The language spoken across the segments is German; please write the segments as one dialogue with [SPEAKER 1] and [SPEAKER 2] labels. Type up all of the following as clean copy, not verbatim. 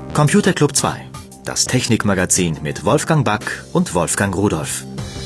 [SPEAKER 1] Computer Club 2, das Technikmagazin mit Wolfgang Back und Wolfgang Rudolph.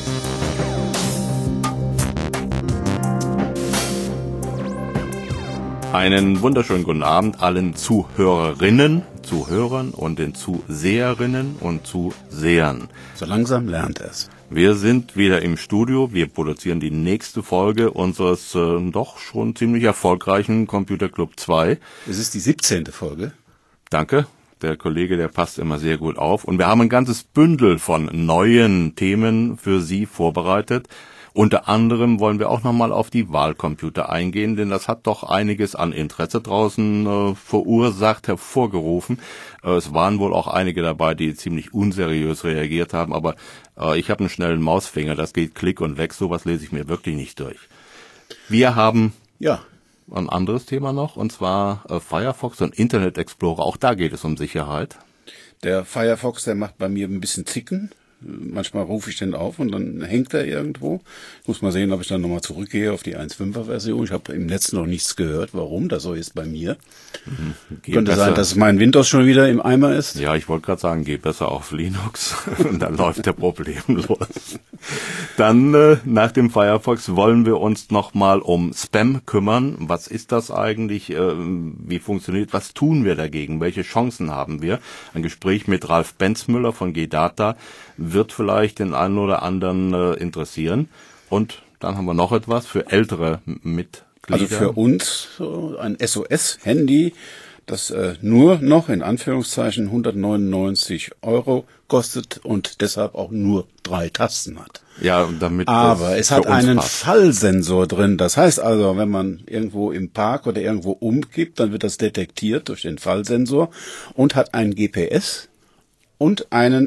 [SPEAKER 2] Einen wunderschönen guten Abend allen Zuhörerinnen, Zuhörern und den Zuseherinnen und Zusehern.
[SPEAKER 3] So langsam lernt er es.
[SPEAKER 2] Wir sind wieder im Studio. Wir produzieren die nächste Folge unseres doch schon ziemlich erfolgreichen Computer Club 2.
[SPEAKER 3] Es ist die 17. Folge.
[SPEAKER 2] Danke. Der Kollege, der passt immer sehr gut auf. Und wir haben ein ganzes Bündel von neuen Themen für Sie vorbereitet. Unter anderem wollen wir auch nochmal auf die Wahlcomputer eingehen, denn das hat doch einiges an Interesse draußen verursacht, hervorgerufen. Es waren wohl auch einige dabei, die ziemlich unseriös reagiert haben, aber ich habe einen schnellen Mausfinger, das geht klick und weg, sowas lese ich mir wirklich nicht durch. Wir haben ein anderes Thema noch, und zwar Firefox und Internet Explorer, auch da geht es um Sicherheit.
[SPEAKER 3] Der Firefox, der macht bei mir ein bisschen Zicken. Manchmal rufe ich den auf und dann hängt er irgendwo. Ich muss mal sehen, ob ich dann nochmal zurückgehe auf die 1.5er Version. Ich habe im Netz noch nichts gehört, warum das so ist bei mir. Könnte besser sein, dass mein Windows schon wieder im Eimer ist.
[SPEAKER 2] Ja, ich wollte gerade sagen, geh besser auf Linux und dann läuft der problemlos. Dann nach dem Firefox wollen wir uns nochmal um Spam kümmern. Was ist das eigentlich? Wie funktioniert? Was tun wir dagegen? Welche Chancen haben wir? Ein Gespräch mit Ralf Benzmüller von G-Data wird vielleicht den einen oder anderen interessieren. Und dann haben wir noch etwas für ältere Mitglieder.
[SPEAKER 3] Also für uns ein SOS-Handy, das nur noch in Anführungszeichen 199 € kostet und deshalb auch nur 3 Tasten hat.
[SPEAKER 2] Ja, damit.
[SPEAKER 3] Aber es hat einen Fallsensor drin. Das heißt also, wenn man irgendwo im Park oder irgendwo umkippt, dann wird das detektiert durch den Fallsensor und hat ein GPS und einen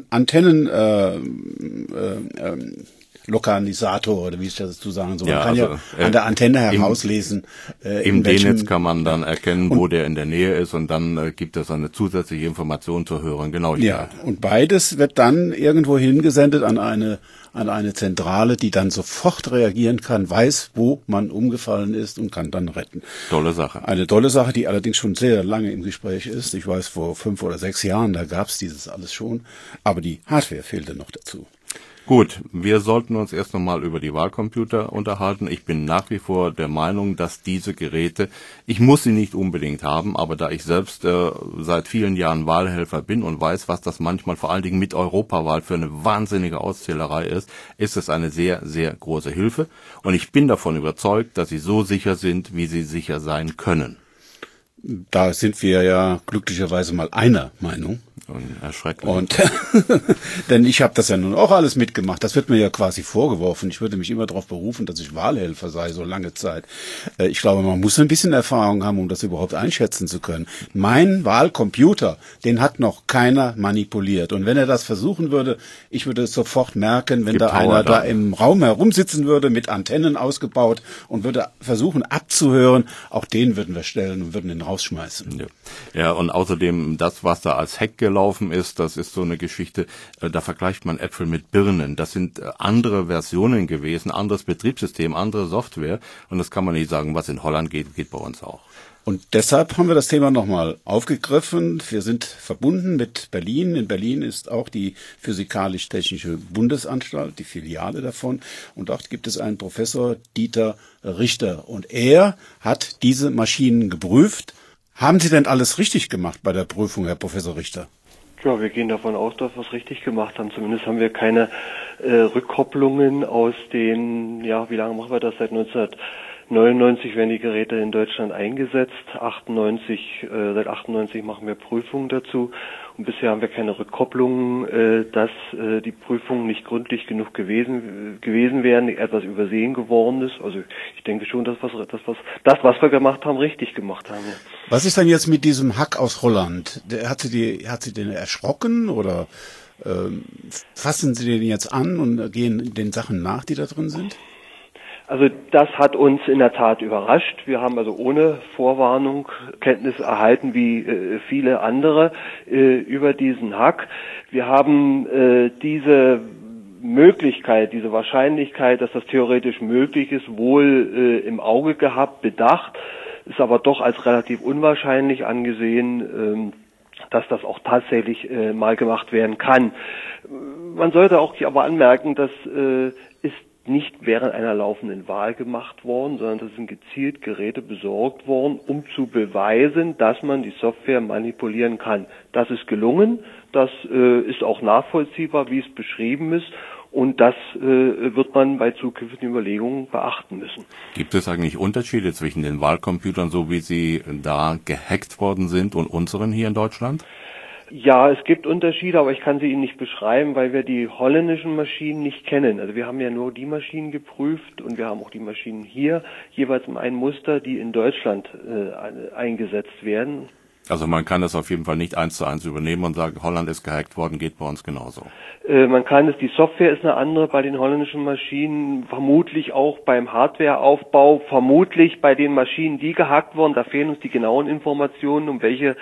[SPEAKER 3] Lokalisator oder wie ich das dazu sagen soll. Man kann ja an der Antenne herauslesen.
[SPEAKER 2] Im D-Netz kann man dann erkennen, wo der in der Nähe ist, und dann gibt es eine zusätzliche Information zur höheren Genauigkeit.
[SPEAKER 3] Ja, und beides wird dann irgendwo hingesendet an eine Zentrale, die dann sofort reagieren kann, weiß, wo man umgefallen ist und kann dann retten.
[SPEAKER 2] Tolle Sache.
[SPEAKER 3] Eine tolle Sache, die allerdings schon sehr lange im Gespräch ist. Ich weiß, vor 5 oder 6 Jahren, da gab es dieses alles schon, aber die Hardware fehlte noch dazu.
[SPEAKER 2] Gut, wir sollten uns erst nochmal über die Wahlcomputer unterhalten. Ich bin nach wie vor der Meinung, dass diese Geräte, ich muss sie nicht unbedingt haben, aber da ich selbst seit vielen Jahren Wahlhelfer bin und weiß, was das manchmal vor allen Dingen mit Europawahl für eine wahnsinnige Auszählerei ist, ist es eine sehr, sehr große Hilfe. Und ich bin davon überzeugt, dass sie so sicher sind, wie sie sicher sein können.
[SPEAKER 3] Da sind wir ja glücklicherweise mal einer Meinung.
[SPEAKER 2] Erschreckend.
[SPEAKER 3] Und denn ich habe das ja nun auch alles mitgemacht. Das wird mir ja quasi vorgeworfen. Ich würde mich immer darauf berufen, dass ich Wahlhelfer sei, so lange Zeit. Ich glaube, man muss ein bisschen Erfahrung haben, um das überhaupt einschätzen zu können. Mein Wahlcomputer, den hat noch keiner manipuliert. Und wenn er das versuchen würde, ich würde es sofort merken, wenn da einer da im Raum herumsitzen würde, mit Antennen ausgebaut und würde versuchen abzuhören, auch den würden wir stellen und würden ihn rausschmeißen.
[SPEAKER 2] Ja, und außerdem das, was da als Hack gelaufen ist, das ist so eine Geschichte, da vergleicht man Äpfel mit Birnen. Das sind andere Versionen gewesen, anderes Betriebssystem, andere Software, und das kann man nicht sagen, was in Holland geht, geht bei uns auch.
[SPEAKER 3] Und deshalb haben wir das Thema nochmal aufgegriffen. Wir sind verbunden mit Berlin. In Berlin ist auch die Physikalisch-Technische Bundesanstalt, die Filiale davon. Und dort gibt es einen Professor, Dieter Richter. Und er hat diese Maschinen geprüft. Haben Sie denn alles richtig gemacht bei der Prüfung, Herr Professor Richter?
[SPEAKER 4] Ja, wir gehen davon aus, dass wir es richtig gemacht haben. Zumindest haben wir keine Rückkopplungen aus den, wie lange machen wir das? Seit 1999 werden die Geräte in Deutschland eingesetzt. Seit 98 machen wir Prüfungen dazu. Und bisher haben wir keine Rückkopplungen, dass die Prüfungen nicht gründlich genug gewesen wären, etwas übersehen geworden ist. Also ich denke schon, dass was wir gemacht haben, richtig gemacht haben. Ja.
[SPEAKER 3] Was ist denn jetzt mit diesem Hack aus Holland? Hat sie den erschrocken oder fassen Sie den jetzt an und gehen den Sachen nach, die da drin sind?
[SPEAKER 4] Also das hat uns in der Tat überrascht. Wir haben also ohne Vorwarnung Kenntnis erhalten, wie viele andere, über diesen Hack. Wir haben diese Möglichkeit, diese Wahrscheinlichkeit, dass das theoretisch möglich ist, wohl im Auge gehabt, bedacht, ist aber doch als relativ unwahrscheinlich angesehen. dass das auch tatsächlich mal gemacht werden kann. Man sollte auch hier aber anmerken, dass ist nicht während einer laufenden Wahl gemacht worden, sondern das sind gezielt Geräte besorgt worden, um zu beweisen, dass man die Software manipulieren kann. Das ist gelungen, das ist auch nachvollziehbar, wie es beschrieben ist. Und das wird man bei zukünftigen Überlegungen beachten müssen.
[SPEAKER 2] Gibt es eigentlich Unterschiede zwischen den Wahlcomputern, so wie sie da gehackt worden sind, und unseren hier in Deutschland?
[SPEAKER 4] Ja, es gibt Unterschiede, aber ich kann sie Ihnen nicht beschreiben, weil wir die holländischen Maschinen nicht kennen. Also wir haben ja nur die Maschinen geprüft und wir haben auch die Maschinen hier, jeweils in einem Muster, die in Deutschland eingesetzt werden.
[SPEAKER 2] Also man kann das auf jeden Fall nicht 1:1 übernehmen und sagen, Holland ist gehackt worden, geht bei uns genauso.
[SPEAKER 4] Man kann es, die Software ist eine andere bei den holländischen Maschinen, vermutlich auch beim Hardwareaufbau, vermutlich bei den Maschinen, die gehackt wurden. Da fehlen uns die genauen Informationen, um welcher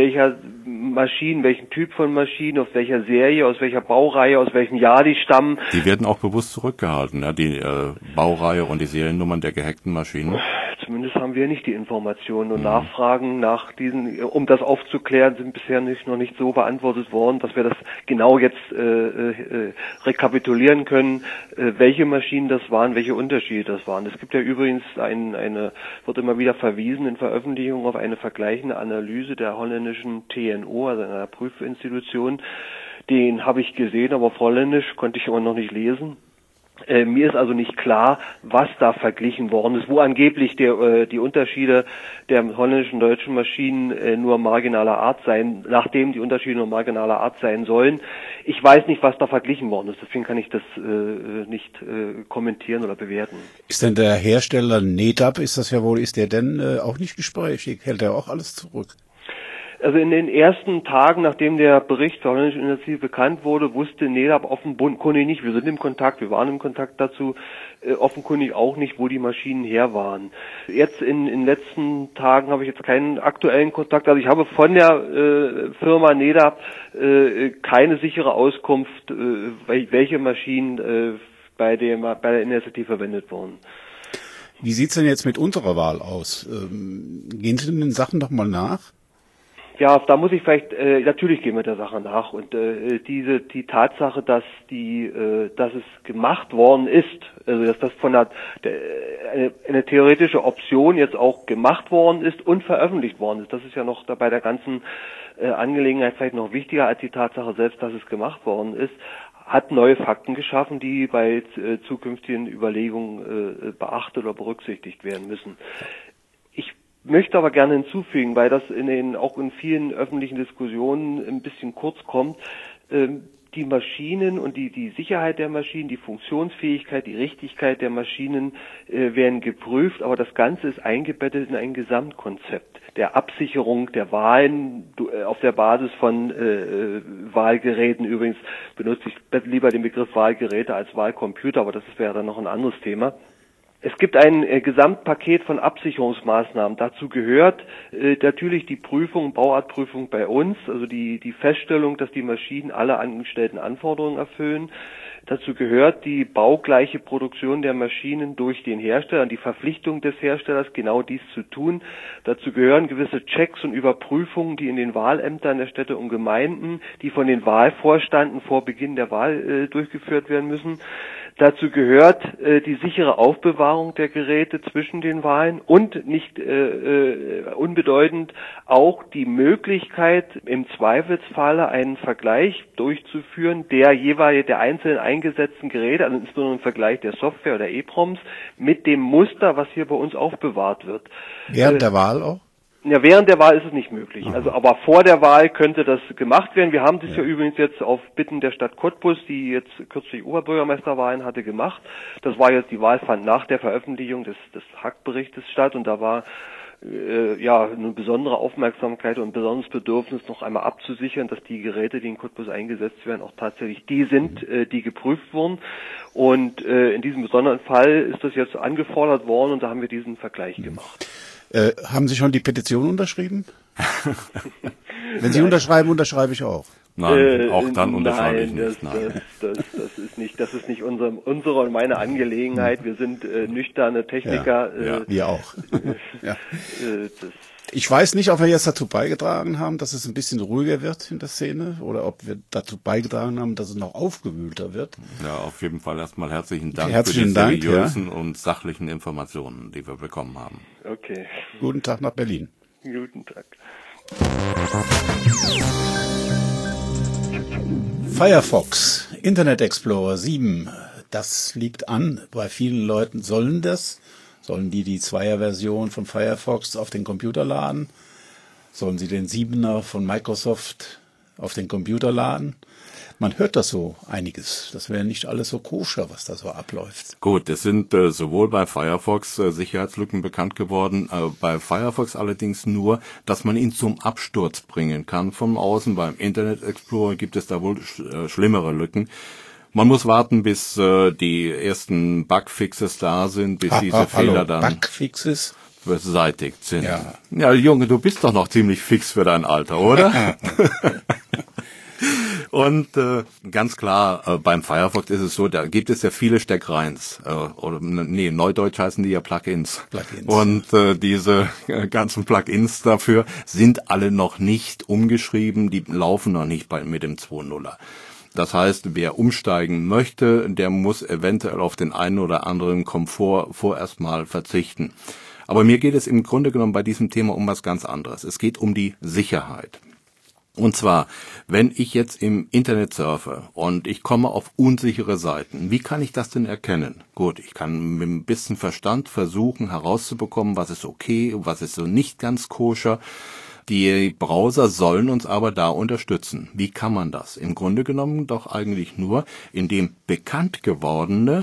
[SPEAKER 4] Maschinen, welchen Typ von Maschinen, aus welcher Serie, aus welcher Baureihe, aus welchem Jahr die stammen.
[SPEAKER 2] Die werden auch bewusst zurückgehalten, ja, die Baureihe und die Seriennummern der gehackten Maschinen.
[SPEAKER 4] Zumindest haben wir nicht die Informationen und Nachfragen nach diesen, um das aufzuklären, sind bisher noch nicht so beantwortet worden, dass wir das genau jetzt rekapitulieren können, welche Maschinen das waren, welche Unterschiede das waren. Es gibt ja übrigens wird immer wieder verwiesen in Veröffentlichungen auf eine vergleichende Analyse der holländischen TNO, also einer Prüfinstitution. Den habe ich gesehen, aber auf Holländisch konnte ich aber noch nicht lesen. Mir ist also nicht klar, was da verglichen worden ist, wo angeblich die Unterschiede der holländischen und deutschen Maschinen nur marginaler Art sein, nachdem die Unterschiede nur marginaler Art sein sollen. Ich weiß nicht, was da verglichen worden ist, deswegen kann ich das nicht kommentieren oder bewerten.
[SPEAKER 3] Ist denn der Hersteller NetApp, ist der denn auch nicht gesprächig? Hält er auch alles zurück?
[SPEAKER 4] Also in den ersten Tagen, nachdem der Bericht der holländischen Initiative bekannt wurde, wusste NetApp offenkundig nicht, wir sind im Kontakt, wir waren im Kontakt dazu, offenkundig auch nicht, wo die Maschinen her waren. Jetzt in den letzten Tagen habe ich jetzt keinen aktuellen Kontakt, also ich habe von der Firma NetApp keine sichere Auskunft, welche Maschinen bei der Initiative verwendet wurden.
[SPEAKER 3] Wie sieht's denn jetzt mit unserer Wahl aus? Gehen Sie den Sachen doch mal nach?
[SPEAKER 4] Ja, da muss ich vielleicht, natürlich gehen wir der Sache nach und die Tatsache, dass es gemacht worden ist, also dass das von eine theoretische Option jetzt auch gemacht worden ist und veröffentlicht worden ist, das ist ja noch bei der ganzen Angelegenheit vielleicht noch wichtiger als die Tatsache selbst, dass es gemacht worden ist, hat neue Fakten geschaffen, die bei zukünftigen Überlegungen beachtet oder berücksichtigt werden müssen. Ich möchte aber gerne hinzufügen, weil das auch in vielen öffentlichen Diskussionen ein bisschen kurz kommt, die Maschinen und die Sicherheit der Maschinen, die Funktionsfähigkeit, die Richtigkeit der Maschinen werden geprüft, aber das Ganze ist eingebettet in ein Gesamtkonzept der Absicherung der Wahlen auf der Basis von Wahlgeräten. Übrigens benutze ich lieber den Begriff Wahlgeräte als Wahlcomputer, aber das wäre dann noch ein anderes Thema. Es gibt ein Gesamtpaket von Absicherungsmaßnahmen. Dazu gehört natürlich die Bauartprüfung bei uns, also die Feststellung, dass die Maschinen alle angestellten Anforderungen erfüllen. Dazu gehört die baugleiche Produktion der Maschinen durch den Hersteller und die Verpflichtung des Herstellers, genau dies zu tun. Dazu gehören gewisse Checks und Überprüfungen, die in den Wahlämtern der Städte und Gemeinden, die von den Wahlvorstanden vor Beginn der Wahl durchgeführt werden müssen. Dazu gehört die sichere Aufbewahrung der Geräte zwischen den Wahlen und nicht unbedeutend auch die Möglichkeit, im Zweifelsfalle einen Vergleich durchzuführen der einzelnen eingesetzten Geräte, also insbesondere im Vergleich der Software oder EPROMs, mit dem Muster, was hier bei uns aufbewahrt wird.
[SPEAKER 3] Während der Wahl auch?
[SPEAKER 4] Ja, während der Wahl ist es nicht möglich. Also, aber vor der Wahl könnte das gemacht werden. Wir haben das ja übrigens jetzt auf Bitten der Stadt Cottbus, die jetzt kürzlich Oberbürgermeisterwahlen hatte, gemacht. Das war jetzt, die Wahl fand nach der Veröffentlichung des Hack-Berichtes statt und da war eine besondere Aufmerksamkeit und ein besonderes Bedürfnis, noch einmal abzusichern, dass die Geräte, die in Cottbus eingesetzt werden, auch tatsächlich die sind, die geprüft wurden. Und in diesem besonderen Fall ist das jetzt angefordert worden und da haben wir diesen Vergleich gemacht.
[SPEAKER 3] Haben Sie schon die Petition unterschrieben? Wenn Sie unterschreiben, unterschreibe ich auch.
[SPEAKER 2] Nein, auch dann unterscheide ich nicht.
[SPEAKER 4] Nein, das ist nicht unsere und meine Angelegenheit. Wir sind nüchterne Techniker.
[SPEAKER 3] Wir auch. Ich weiß nicht, ob wir jetzt dazu beigetragen haben, dass es ein bisschen ruhiger wird in der Szene oder ob wir dazu beigetragen haben, dass es noch aufgewühlter wird.
[SPEAKER 2] Ja, auf jeden Fall erstmal herzlichen Dank
[SPEAKER 3] für die
[SPEAKER 2] seriösen und sachlichen Informationen, die wir bekommen haben.
[SPEAKER 4] Okay.
[SPEAKER 3] Guten Tag nach Berlin.
[SPEAKER 4] Guten Tag.
[SPEAKER 3] Firefox, Internet Explorer 7, das liegt an. Bei vielen Leuten sollen die Zweier-Version von Firefox auf den Computer laden? Sollen sie den 7er von Microsoft auf den Computer laden? Man hört das so einiges. Das wäre nicht alles so koscher, was da so abläuft.
[SPEAKER 2] Gut, es sind sowohl bei Firefox Sicherheitslücken bekannt geworden, bei Firefox allerdings nur, dass man ihn zum Absturz bringen kann von außen. Beim Internet Explorer gibt es da wohl schlimmere Lücken. Man muss warten, bis die ersten Bugfixes da sind, bis diese Fehler dann
[SPEAKER 3] Bugfixes
[SPEAKER 2] beseitigt sind. Ja, Junge, du bist doch noch ziemlich fix für dein Alter, oder? Und ganz klar, beim Firefox ist es so, da gibt es ja viele Steckreins. Neudeutsch heißen die ja Plugins. Und diese ganzen Plugins dafür sind alle noch nicht umgeschrieben, die laufen noch nicht mit dem 2.0er. Das heißt, wer umsteigen möchte, der muss eventuell auf den einen oder anderen Komfort vorerst mal verzichten. Aber mir geht es im Grunde genommen bei diesem Thema um was ganz anderes. Es geht um die Sicherheit. Und zwar, wenn ich jetzt im Internet surfe und ich komme auf unsichere Seiten, wie kann ich das denn erkennen? Gut, ich kann mit ein bisschen Verstand versuchen herauszubekommen, was ist okay, was ist so nicht ganz koscher. Die Browser sollen uns aber da unterstützen. Wie kann man das? Im Grunde genommen doch eigentlich nur, indem bekannt gewordene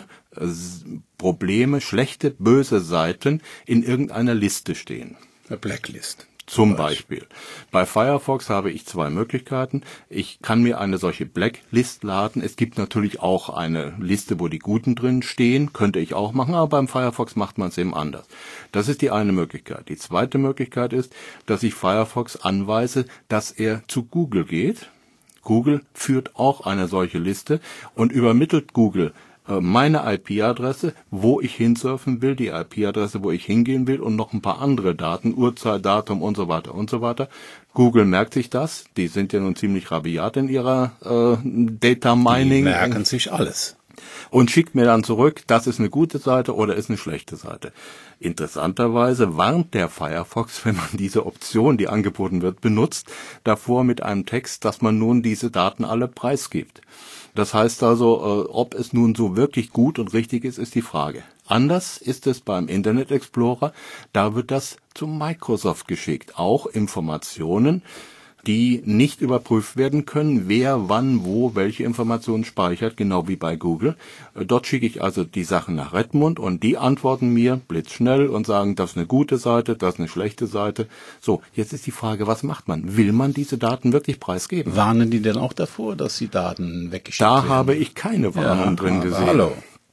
[SPEAKER 2] Probleme, schlechte, böse Seiten in irgendeiner Liste stehen.
[SPEAKER 3] Eine Blacklist.
[SPEAKER 2] Zum Beispiel. Bei Firefox habe ich zwei Möglichkeiten. Ich kann mir eine solche Blacklist laden. Es gibt natürlich auch eine Liste, wo die Guten drin stehen. Könnte ich auch machen, aber beim Firefox macht man es eben anders. Das ist die eine Möglichkeit. Die zweite Möglichkeit ist, dass ich Firefox anweise, dass er zu Google geht. Google führt auch eine solche Liste und übermittelt Google meine IP-Adresse, wo ich hinsurfen will, die IP-Adresse, wo ich hingehen will und noch ein paar andere Daten, Uhrzeit, Datum und so weiter und so weiter. Google merkt sich das. Die sind ja nun ziemlich rabiat in ihrer Data Mining.
[SPEAKER 3] Die merken sich alles.
[SPEAKER 2] Und schickt mir dann zurück, das ist eine gute Seite oder ist eine schlechte Seite. Interessanterweise warnt der Firefox, wenn man diese Option, die angeboten wird, benutzt, davor mit einem Text, dass man nun diese Daten alle preisgibt. Das heißt also, ob es nun so wirklich gut und richtig ist, ist die Frage. Anders ist es beim Internet Explorer, da wird das zu Microsoft geschickt. Auch Informationen, die nicht überprüft werden können, wer, wann, wo, welche Informationen speichert, genau wie bei Google. Dort schicke ich also die Sachen nach Redmond und die antworten mir blitzschnell und sagen, das ist eine gute Seite, das ist eine schlechte Seite. So, jetzt ist die Frage, was macht man? Will man diese Daten wirklich preisgeben?
[SPEAKER 3] Warnen die denn auch davor, dass die Daten weggeschickt werden?
[SPEAKER 2] Da habe ich keine Warnung drin gesehen.
[SPEAKER 3] Hallo.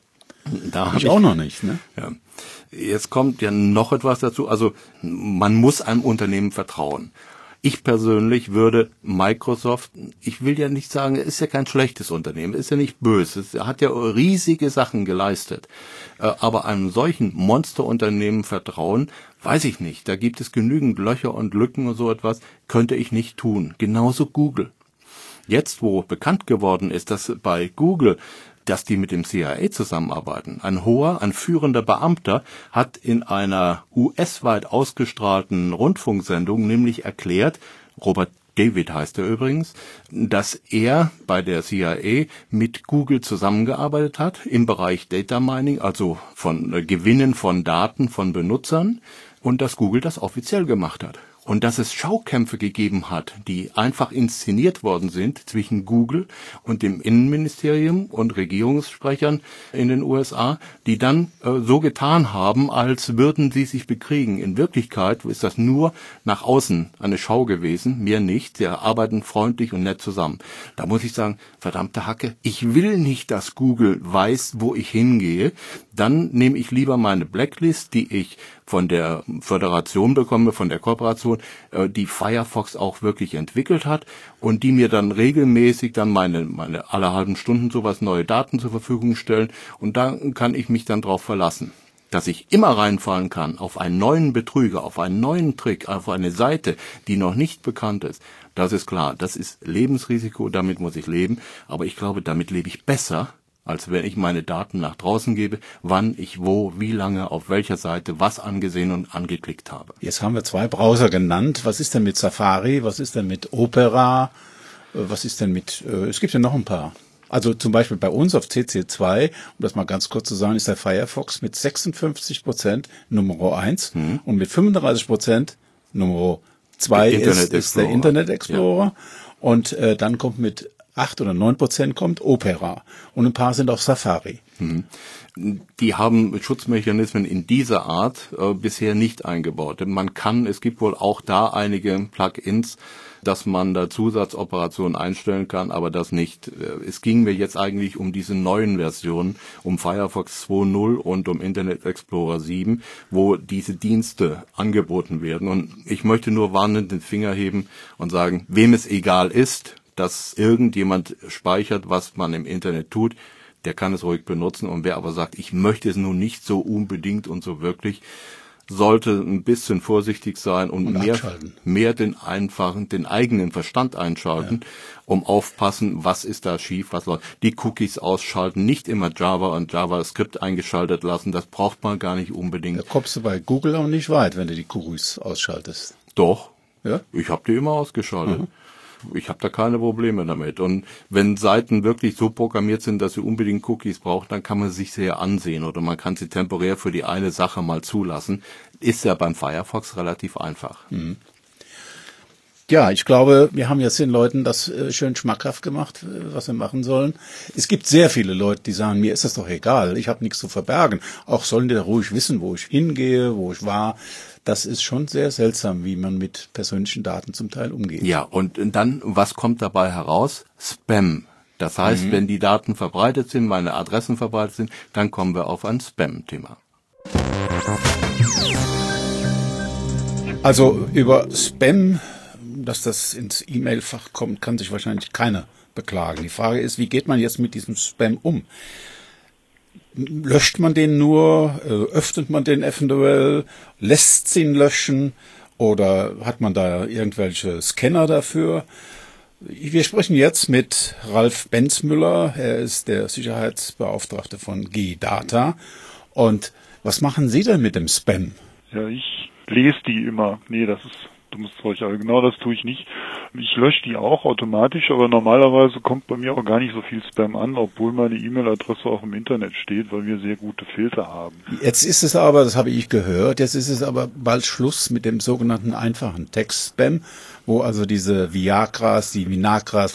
[SPEAKER 2] Da habe
[SPEAKER 3] ich auch noch nicht, ne?
[SPEAKER 2] Ja. Jetzt kommt ja noch etwas dazu. Also, man muss einem Unternehmen vertrauen. Ich persönlich würde Microsoft, ich will ja nicht sagen, es ist ja kein schlechtes Unternehmen, ist ja nicht böse, es hat ja riesige Sachen geleistet. Aber einem solchen Monsterunternehmen vertrauen, weiß ich nicht. Da gibt es genügend Löcher und Lücken und so etwas, könnte ich nicht tun. Genauso Google. Jetzt, wo bekannt geworden ist, dass bei Google dass die mit dem CIA zusammenarbeiten. Ein führender Beamter hat in einer US-weit ausgestrahlten Rundfunksendung nämlich erklärt, Robert David heißt er übrigens, dass er bei der CIA mit Google zusammengearbeitet hat im Bereich Data Mining, also von Gewinnen von Daten von Benutzern, und dass Google das offiziell gemacht hat. Und dass es Schaukämpfe gegeben hat, die einfach inszeniert worden sind zwischen Google und dem Innenministerium und Regierungssprechern in den USA, die dann so getan haben, als würden sie sich bekriegen. In Wirklichkeit ist das nur nach außen eine Schau gewesen, mehr nicht. Sie arbeiten freundlich und nett zusammen. Da muss ich sagen, verdammte Hacke, ich will nicht, dass Google weiß, wo ich hingehe. dann nehme ich lieber meine Blacklist, die ich von der Föderation bekomme, von der Kooperation, die Firefox auch wirklich entwickelt hat und die mir dann regelmäßig dann meine alle halben Stunden sowas neue Daten zur Verfügung stellen und da kann ich mich dann drauf verlassen. Dass ich immer reinfallen kann auf einen neuen Betrüger, auf einen neuen Trick, auf eine Seite, die noch nicht bekannt ist, das ist klar. Das ist Lebensrisiko, damit muss ich leben. Aber ich glaube, damit lebe ich besser, als wenn ich meine Daten nach draußen gebe, wann ich wo, wie lange, auf welcher Seite, was angesehen und angeklickt habe.
[SPEAKER 3] Jetzt haben wir 2 Browser genannt. Was ist denn mit Safari? Was ist denn mit Opera? Was ist denn mit, es gibt ja noch ein paar. Also zum Beispiel bei uns auf CC2, um das mal ganz kurz zu sagen, ist der Firefox mit 56% Nummer 1 und mit 35% Nummer 2 ist der Internet Explorer. Ja. Und dann kommt mit 8 oder 9% kommt Opera. Und ein paar sind auf Safari.
[SPEAKER 2] Die haben Schutzmechanismen in dieser Art bisher nicht eingebaut. Es gibt wohl auch da einige Plugins, dass man da Zusatzoperationen einstellen kann, aber das nicht. Es ging mir jetzt eigentlich um diese neuen Versionen, um Firefox 2.0 und um Internet Explorer 7, wo diese Dienste angeboten werden. Und ich möchte nur warnend den Finger heben und sagen, wem es egal ist, dass irgendjemand speichert, was man im Internet tut, der kann es ruhig benutzen. Und wer aber sagt, ich möchte es nun nicht so unbedingt und so wirklich, sollte ein bisschen vorsichtig sein und mehr den eigenen Verstand einschalten, um aufpassen, was ist da schief, was läuft. Die Cookies ausschalten, nicht immer Java und JavaScript eingeschaltet lassen, das braucht man gar nicht unbedingt.
[SPEAKER 3] Da kommst du bei Google auch nicht weit, wenn du die Cookies ausschaltest.
[SPEAKER 2] Doch,
[SPEAKER 3] ja?
[SPEAKER 2] Ich habe die immer ausgeschaltet. Ich habe da keine Probleme damit. Und wenn Seiten wirklich so programmiert sind, dass sie unbedingt Cookies brauchen, dann kann man sich sehr ansehen oder man kann sie temporär für die eine Sache mal zulassen. Ist ja beim Firefox relativ einfach.
[SPEAKER 3] Ja, ich glaube, wir haben jetzt den Leuten das schön schmackhaft gemacht, was sie machen sollen. Es gibt sehr viele Leute, die sagen, mir ist das doch egal, ich habe nichts zu verbergen. Auch sollen die da ruhig wissen, wo ich hingehe, wo ich war. Das ist schon sehr seltsam, wie man mit persönlichen Daten zum Teil umgeht.
[SPEAKER 2] Ja, und dann, was kommt dabei heraus? Spam. Das heißt, wenn die Daten verbreitet sind, meine Adressen verbreitet sind, dann kommen wir auf ein Spam-Thema.
[SPEAKER 3] Also über Spam, dass das ins E-Mail-Fach kommt, kann sich wahrscheinlich keiner beklagen. Die Frage ist, wie geht man jetzt mit diesem Spam um? Löscht man den nur? Öffnet man den eventuell? Lässt ihn löschen? Oder hat man da irgendwelche Scanner dafür? Wir sprechen jetzt mit Ralf Benzmüller. Er ist der Sicherheitsbeauftragte von G-Data. Und was machen Sie denn mit dem Spam?
[SPEAKER 5] Ja, ich lese die immer. Nee, das ist dummes Zeug, aber genau das tue ich nicht. Ich lösche die auch automatisch, aber normalerweise kommt bei mir auch gar nicht so viel Spam an, obwohl meine E-Mail-Adresse auch im Internet steht, weil wir sehr gute Filter haben.
[SPEAKER 3] Jetzt ist es aber, das habe ich gehört, jetzt ist es aber bald Schluss mit dem sogenannten einfachen Text-Spam, wo also diese Viagras, die Vinagras,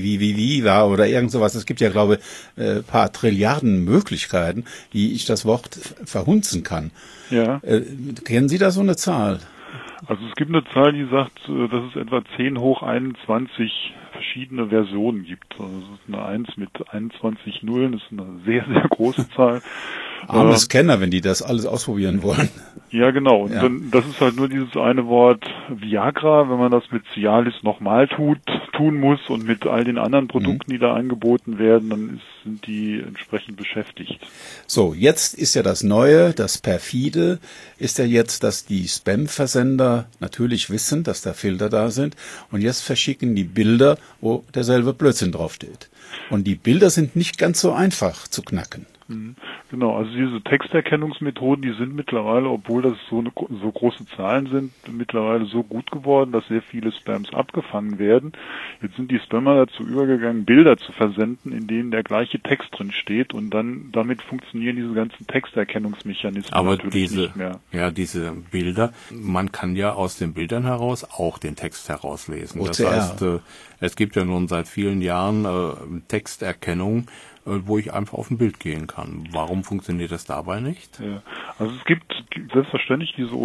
[SPEAKER 3] war oder irgend sowas, es gibt ja, glaube ich, paar Trilliarden Möglichkeiten, die ich das Wort verhunzen kann.
[SPEAKER 5] Ja.
[SPEAKER 3] Kennen Sie da so eine Zahl?
[SPEAKER 5] Also es gibt eine Zahl, die sagt, dass es etwa 10 hoch 21 verschiedene Versionen gibt. Also das ist eine 1 mit 21 Nullen, das ist eine sehr, sehr große Zahl.
[SPEAKER 3] Arme Scanner, wenn die das alles ausprobieren wollen.
[SPEAKER 5] Ja, genau. Und dann, das ist halt nur dieses eine Wort Viagra, wenn man das mit Cialis nochmal tun muss und mit all den anderen Produkten, die da angeboten werden, dann sind die entsprechend beschäftigt.
[SPEAKER 3] So, jetzt ist ja das Neue, das Perfide, ist ja jetzt, dass die Spam-Versender natürlich wissen, dass da Filter da sind und jetzt verschicken die Bilder, wo derselbe Blödsinn draufsteht. Und die Bilder sind nicht ganz so einfach zu knacken.
[SPEAKER 5] Genau, also diese Texterkennungsmethoden, die sind mittlerweile, obwohl das so große Zahlen sind, mittlerweile so gut geworden, dass sehr viele Spams abgefangen werden. Jetzt sind die Spammer dazu übergegangen, Bilder zu versenden, in denen der gleiche Text drin steht und dann damit funktionieren diese ganzen Texterkennungsmechanismen natürlich nicht mehr.
[SPEAKER 2] Ja, diese Bilder, man kann ja aus den Bildern heraus auch den Text herauslesen.
[SPEAKER 3] OCR.
[SPEAKER 2] Das heißt, es gibt ja nun seit vielen Jahren Texterkennung, wo ich einfach auf ein Bild gehen kann. Warum funktioniert das dabei nicht?
[SPEAKER 5] Ja, also es gibt selbstverständlich diese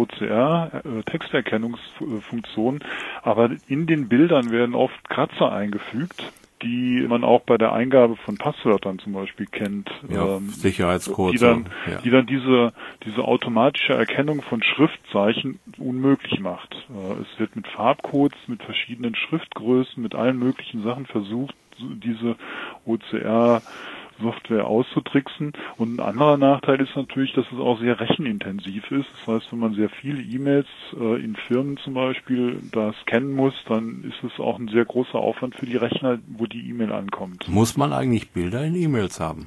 [SPEAKER 5] OCR-Texterkennungsfunktion, aber in den Bildern werden oft Kratzer eingefügt, die man auch bei der Eingabe von Passwörtern zum Beispiel kennt.
[SPEAKER 2] Ja, Sicherheitscodes.
[SPEAKER 5] Die dann diese automatische Erkennung von Schriftzeichen unmöglich macht. Es wird mit Farbcodes, mit verschiedenen Schriftgrößen, mit allen möglichen Sachen versucht, diese OCR-Software auszutricksen. Und ein anderer Nachteil ist natürlich, dass es auch sehr rechenintensiv ist. Das heißt, wenn man sehr viele E-Mails in Firmen zum Beispiel da scannen muss, dann ist es auch ein sehr großer Aufwand für die Rechner, wo die E-Mail ankommt.
[SPEAKER 2] Muss man eigentlich Bilder in E-Mails haben?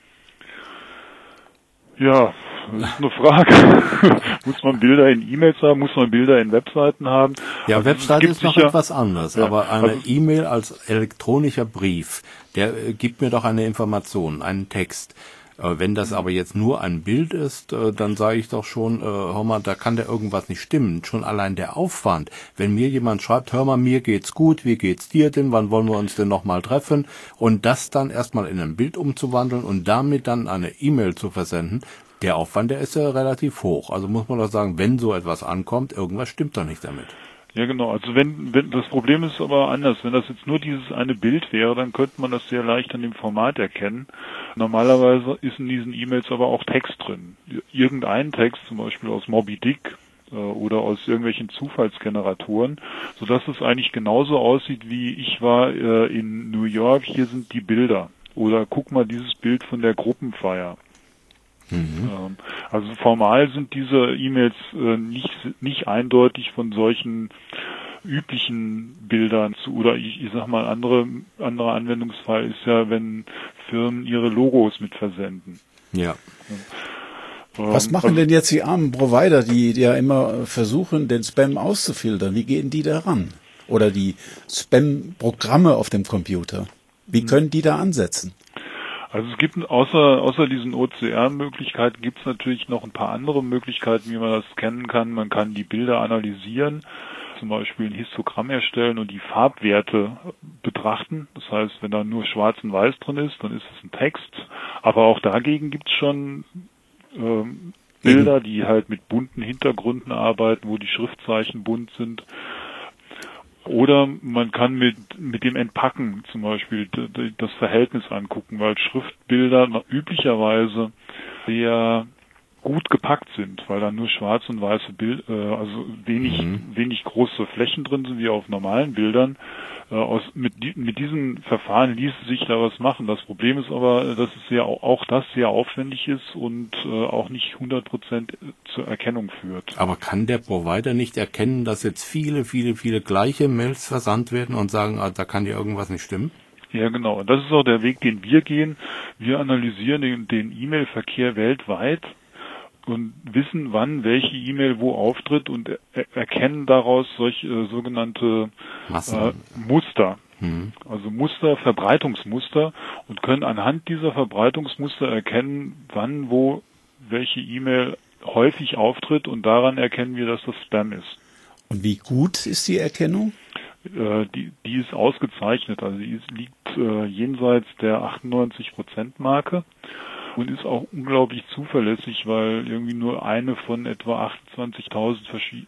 [SPEAKER 5] Ja, das ist eine Frage. Muss man Bilder in E-Mails haben? Muss man Bilder in Webseiten haben?
[SPEAKER 2] Ja,
[SPEAKER 5] also
[SPEAKER 2] Webseite ist noch etwas anderes,
[SPEAKER 5] ja,
[SPEAKER 2] aber eine E-Mail als elektronischer Brief, der gibt mir doch eine Information, einen Text. Wenn das aber jetzt nur ein Bild ist, dann sage ich doch schon, hör mal, da kann der irgendwas nicht stimmen. Schon allein der Aufwand, wenn mir jemand schreibt, hör mal, mir geht's gut, wie geht's dir denn, wann wollen wir uns denn nochmal treffen? Und das dann erstmal in ein Bild umzuwandeln und damit dann eine E-Mail zu versenden, der Aufwand, der ist ja relativ hoch. Also muss man doch sagen, wenn so etwas ankommt, irgendwas stimmt doch nicht damit.
[SPEAKER 5] Ja, genau. Also wenn das Problem ist aber anders. Wenn das jetzt nur dieses eine Bild wäre, dann könnte man das sehr leicht an dem Format erkennen. Normalerweise ist in diesen E-Mails aber auch Text drin. Irgendein Text, zum Beispiel aus Moby Dick oder aus irgendwelchen Zufallsgeneratoren, sodass es eigentlich genauso aussieht wie ich war in New York, hier sind die Bilder. Oder guck mal dieses Bild von der Gruppenfeier. Also formal sind diese E-Mails nicht eindeutig von solchen üblichen Bildern zu, oder ich sag mal, anderer Anwendungsfall ist ja, wenn Firmen ihre Logos mit versenden.
[SPEAKER 2] Ja.
[SPEAKER 3] Was machen denn jetzt die armen Provider, die ja immer versuchen, den Spam auszufiltern? Wie gehen die da ran? Oder die Spam-Programme auf dem Computer? Wie können die da ansetzen?
[SPEAKER 5] Also es gibt außer diesen OCR-Möglichkeiten gibt es natürlich noch ein paar andere Möglichkeiten, wie man das scannen kann. Man kann die Bilder analysieren, zum Beispiel ein Histogramm erstellen und die Farbwerte betrachten. Das heißt, wenn da nur Schwarz und Weiß drin ist, dann ist es ein Text. Aber auch dagegen gibt es schon Bilder, die halt mit bunten Hintergründen arbeiten, wo die Schriftzeichen bunt sind. Oder man kann mit dem Entpacken zum Beispiel das Verhältnis angucken, weil Schriftbilder üblicherweise sehr gut gepackt sind, weil da nur schwarz und weiße Bilder, also wenig große Flächen drin sind wie auf normalen Bildern. Mit diesem Verfahren ließe sich da was machen. Das Problem ist aber, dass es sehr aufwendig ist und auch nicht 100% zur Erkennung führt.
[SPEAKER 2] Aber kann der Provider nicht erkennen, dass jetzt viele gleiche Mails versandt werden und sagen, da kann ja irgendwas nicht stimmen?
[SPEAKER 5] Ja, genau. Und das ist auch der Weg, den wir gehen. Wir analysieren den E-Mail-Verkehr weltweit und wissen, wann welche E-Mail wo auftritt und erkennen daraus solche sogenannte Muster. Also Verbreitungsmuster, und können anhand dieser Verbreitungsmuster erkennen, wann wo welche E-Mail häufig auftritt, und daran erkennen wir, dass das Spam ist.
[SPEAKER 3] Und wie gut ist die Erkennung?
[SPEAKER 5] Die ist ausgezeichnet, also die liegt jenseits der 98%-Marke. Und ist auch unglaublich zuverlässig, weil irgendwie nur eine von etwa 28.000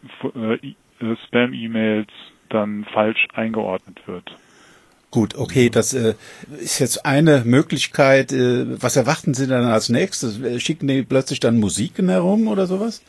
[SPEAKER 5] Spam-E-Mails dann falsch eingeordnet wird.
[SPEAKER 3] Gut, okay, das ist jetzt eine Möglichkeit. Was erwarten Sie dann als nächstes? Schicken die plötzlich dann Musiken herum oder sowas?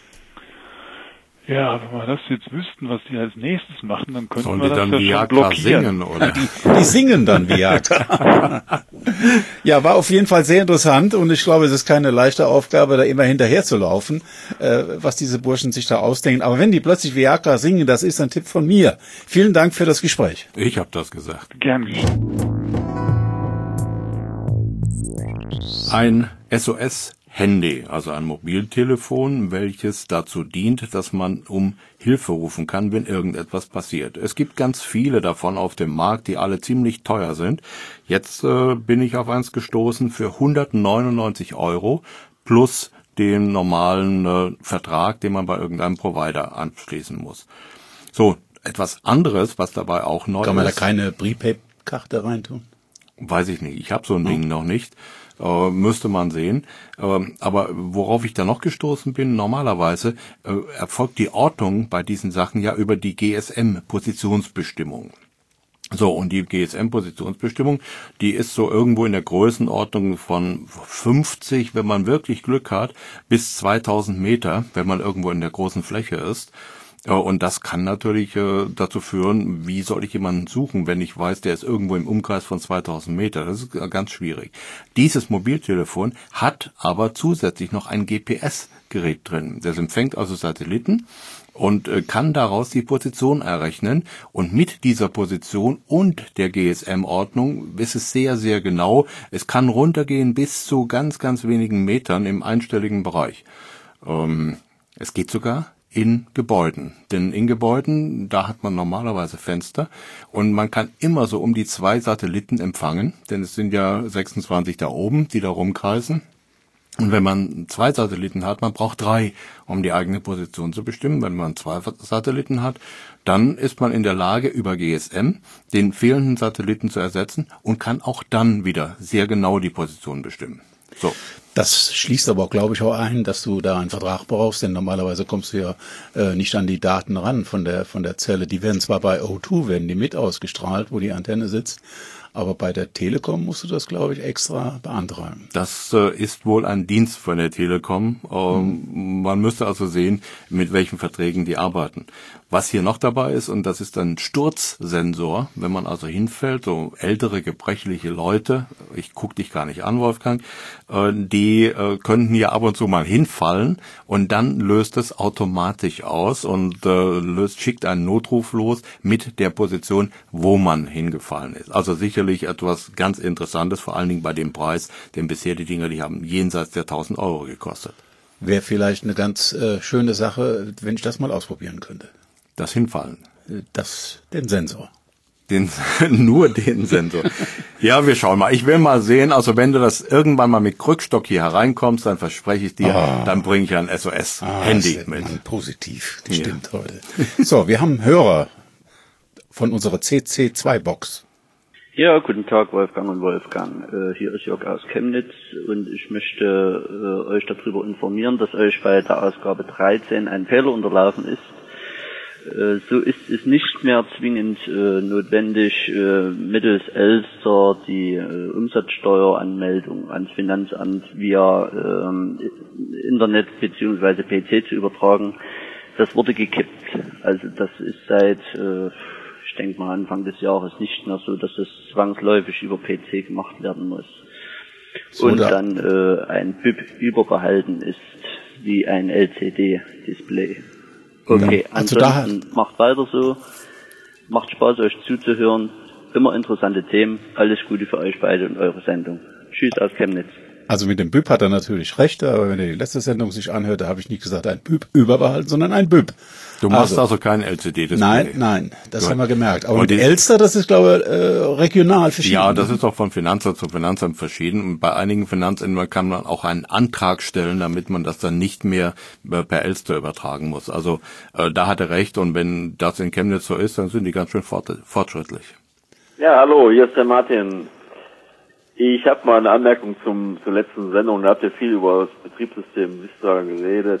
[SPEAKER 5] Ja, wenn wir das jetzt wüssten, was die als nächstes machen, dann könnten
[SPEAKER 2] Sollen
[SPEAKER 5] wir
[SPEAKER 2] die
[SPEAKER 5] das
[SPEAKER 2] dann
[SPEAKER 5] ja schon
[SPEAKER 2] Viagra
[SPEAKER 5] blockieren.
[SPEAKER 2] singen, oder?
[SPEAKER 3] Die singen dann Viagra. Ja, war auf jeden Fall sehr interessant, und ich glaube, es ist keine leichte Aufgabe, da immer hinterher zu laufen, was diese Burschen sich da ausdenken. Aber wenn die plötzlich Viagra singen, das ist ein Tipp von mir. Vielen Dank für das Gespräch.
[SPEAKER 2] Ich habe das gesagt.
[SPEAKER 5] Gern geschehen.
[SPEAKER 2] Ein SOS-Handy, also ein Mobiltelefon, welches dazu dient, dass man um Hilfe rufen kann, wenn irgendetwas passiert. Es gibt ganz viele davon auf dem Markt, die alle ziemlich teuer sind. Jetzt bin ich auf eins gestoßen für 199 € plus den normalen Vertrag, den man bei irgendeinem Provider anschließen muss. So, etwas anderes, was dabei auch neu ist.
[SPEAKER 3] Kann man da keine Prepaid-Karte reintun?
[SPEAKER 2] Weiß ich nicht. Ich habe so ein Ding noch nicht. Müsste man sehen. Aber worauf ich da noch gestoßen bin, normalerweise erfolgt die Ortung bei diesen Sachen ja über die GSM-Positionsbestimmung. So, und die GSM-Positionsbestimmung, die ist so irgendwo in der Größenordnung von 50, wenn man wirklich Glück hat, bis 2000 Meter, wenn man irgendwo in der großen Fläche ist. Und das kann natürlich dazu führen, wie soll ich jemanden suchen, wenn ich weiß, der ist irgendwo im Umkreis von 2000 Meter. Das ist ganz schwierig. Dieses Mobiltelefon hat aber zusätzlich noch ein GPS-Gerät drin. Das empfängt also Satelliten und kann daraus die Position errechnen. Und mit dieser Position und der GSM-Ordnung ist es sehr, sehr genau. Es kann runtergehen bis zu ganz, ganz wenigen Metern im einstelligen Bereich. Es geht sogar in Gebäuden. Denn in Gebäuden, da hat man normalerweise Fenster und man kann immer so um die 2 Satelliten empfangen, denn es sind ja 26 da oben, die da rumkreisen. Und wenn man 2 Satelliten hat, man braucht 3, um die eigene Position zu bestimmen. Wenn man 2 Satelliten hat, dann ist man in der Lage, über GSM den fehlenden Satelliten zu ersetzen und kann auch dann wieder sehr genau die Position bestimmen. So.
[SPEAKER 3] Das schließt aber, glaube ich, auch ein, dass du da einen Vertrag brauchst, denn normalerweise kommst du ja nicht an die Daten ran von der Zelle. Die werden zwar bei O2, werden die mit ausgestrahlt, wo die Antenne sitzt, aber bei der Telekom musst du das, glaube ich, extra beantragen.
[SPEAKER 2] Das ist wohl ein Dienst von der Telekom. Man müsste also sehen, mit welchen Verträgen die arbeiten. Was hier noch dabei ist, und das ist ein Sturzsensor, wenn man also hinfällt, so ältere, gebrechliche Leute, ich guck dich gar nicht an, Wolfgang, die könnten hier ab und zu mal hinfallen und dann löst es automatisch aus und schickt einen Notruf los mit der Position, wo man hingefallen ist. Also sicherlich etwas ganz Interessantes, vor allen Dingen bei dem Preis, denn bisher die Dinger, die haben jenseits der 1000 Euro gekostet.
[SPEAKER 3] Wäre vielleicht eine ganz schöne Sache, wenn ich das mal ausprobieren könnte.
[SPEAKER 2] Das Hinfallen.
[SPEAKER 3] Den Sensor.
[SPEAKER 2] Nur den Sensor. Ja, wir schauen mal. Ich will mal sehen, also wenn du das irgendwann mal mit Krückstock hier hereinkommst, dann verspreche ich dir, dann bringe ich ein SOS-Handy mit.
[SPEAKER 3] Positiv, stimmt heute. So, wir haben einen Hörer von unserer CC2-Box.
[SPEAKER 6] Ja, guten Tag, Wolfgang und Wolfgang. Hier ist Jörg aus Chemnitz und ich möchte euch darüber informieren, dass euch bei der Ausgabe 13 ein Fehler unterlaufen ist. So ist es nicht mehr zwingend notwendig, mittels Elster die Umsatzsteueranmeldung ans Finanzamt via Internet bzw. PC zu übertragen. Das wurde gekippt. Also das ist seit, ich denke mal Anfang des Jahres nicht mehr so, dass es zwangsläufig über PC gemacht werden muss. So, und dann ein BIP überbehalten ist wie ein LCD-Display. Okay, also ansonsten macht weiter so, macht Spaß euch zuzuhören, immer interessante Themen, alles Gute für euch beide und eure Sendung. Tschüss aus Chemnitz.
[SPEAKER 3] Also mit dem BIP hat er natürlich recht, aber wenn er die letzte Sendung sich anhört, da habe ich nicht gesagt ein BIP überbehalten, sondern ein BIP.
[SPEAKER 2] Du machst also kein LCD-Display.
[SPEAKER 3] Nein, das haben wir gemerkt. Aber mit Elster, das ist, glaube ich, regional verschieden.
[SPEAKER 2] Ja, das ist auch von Finanzamt zu Finanzamt verschieden. Und bei einigen Finanzämtern kann man auch einen Antrag stellen, damit man das dann nicht mehr per Elster übertragen muss. Also da hat er recht. Und wenn das in Chemnitz so ist, dann sind die ganz schön fortschrittlich.
[SPEAKER 7] Ja, hallo, hier ist der Martin. Ich habe mal eine Anmerkung zur letzten Sendung. Da habt ihr viel über das Betriebssystem Vista geredet.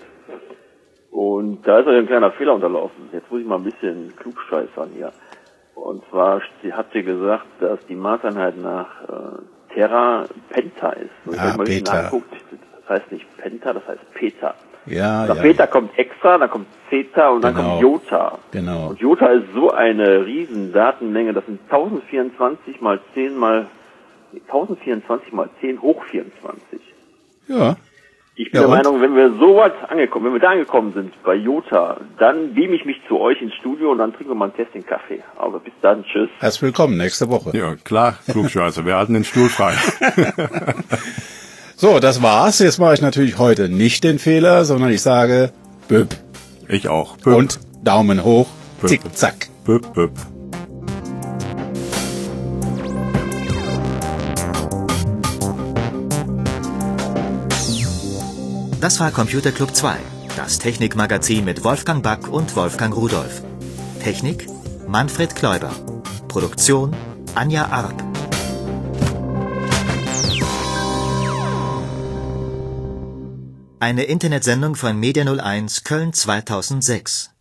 [SPEAKER 7] Und da ist euch ein kleiner Fehler unterlaufen. Jetzt muss ich mal ein bisschen klugscheißern hier. Und zwar habt ihr gesagt, dass die Maßeinheit nach Terra Penta ist. Und wenn man sich nachguckt, das heißt nicht Penta, das heißt Peta.
[SPEAKER 3] Ja,
[SPEAKER 7] nach Peta kommt Extra, dann kommt Zeta und dann kommt Jota.
[SPEAKER 3] Genau.
[SPEAKER 7] Und Jota ist so eine riesen Datenmenge, das sind 1024 mal 10 hoch 24.
[SPEAKER 3] Ja.
[SPEAKER 7] Ich bin der Meinung, wenn wir da angekommen sind bei Jota, dann beame ich mich zu euch ins Studio und dann trinken wir mal einen Testing-Kaffee. Aber bis dann, tschüss.
[SPEAKER 3] Herzlich willkommen, nächste Woche.
[SPEAKER 2] Ja, klar, Klugscheiße, wir halten den Stuhl frei.
[SPEAKER 3] So, das war's. Jetzt mache ich natürlich heute nicht den Fehler, sondern ich sage Büpp.
[SPEAKER 2] Ich auch. Büpp.
[SPEAKER 3] Und Daumen hoch,
[SPEAKER 2] Büpp.
[SPEAKER 3] Zick, zack.
[SPEAKER 2] Büpp, büpp.
[SPEAKER 1] Das war Computer Club 2, das Technikmagazin mit Wolfgang Back und Wolfgang Rudolph. Technik Manfred Kläuber. Produktion Anja Arp. Eine Internetsendung von Media 01 Köln 2006.